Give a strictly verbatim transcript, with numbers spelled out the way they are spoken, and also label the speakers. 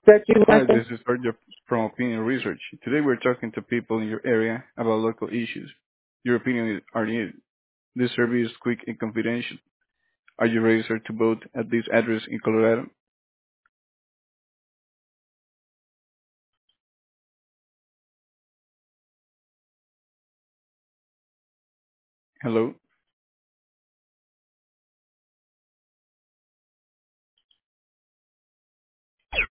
Speaker 1: that you
Speaker 2: Hi,
Speaker 1: want to.
Speaker 2: this is Sergio from Opinion Research. Today we're talking to people in your area about local issues. Your opinion is are needed. This survey is quick and confidential. Are you registered to vote at this address in Colorado? Hello?